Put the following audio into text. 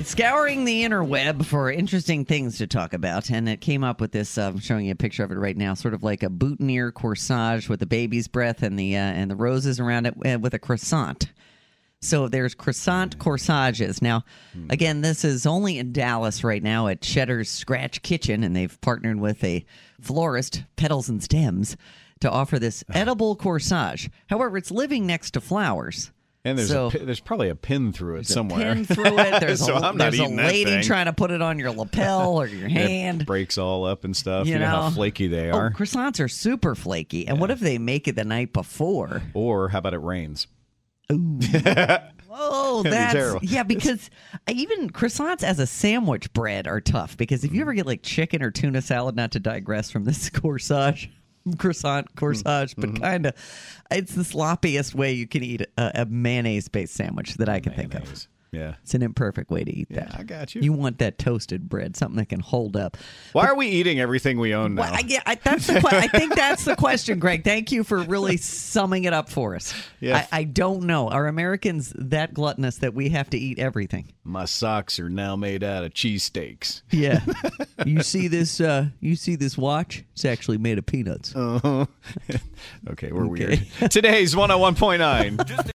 Scouring the interweb for interesting things to talk about, and it came up with this. I'm showing you a picture of it right now, sort of like a boutonniere corsage with a baby's breath and the roses around it with a croissant. So there's croissant corsages. Now, again, this is only in Dallas right now at Cheddar's Scratch Kitchen, and they've partnered with a florist, Petals and Stems, to offer this edible corsage. However, it's living next to flowers. And there's probably a pin through it somewhere. A pin through it. There's So I'm not there's a eating that lady thing. trying to put it on your lapel or your hand. It breaks all up and stuff. You You know how know. flaky they Oh, are. croissants are super flaky. And what if they make it the night before? Or how about it rains? Oh, That'd be that's terrible. yeah. Because even croissants as a sandwich bread are tough. Because if you ever get like chicken or tuna salad, not to digress from this croissant corsage, but kind of, it's the sloppiest way you can eat a mayonnaise-based sandwich that I can think of. Mayonnaise. Yeah. It's an imperfect way to eat Yeah, that. I got you. You want that toasted bread, something that can hold up. Why are we eating everything we own now? Well, I think that's the question, Greg. Thank you for really summing it up for us. Yeah. I don't know. Are Americans that gluttonous that we have to eat everything? My socks are now made out of cheesesteaks. Yeah. You see this? You see this watch? It's actually made of peanuts. Okay, we're weird. Today's 101.9.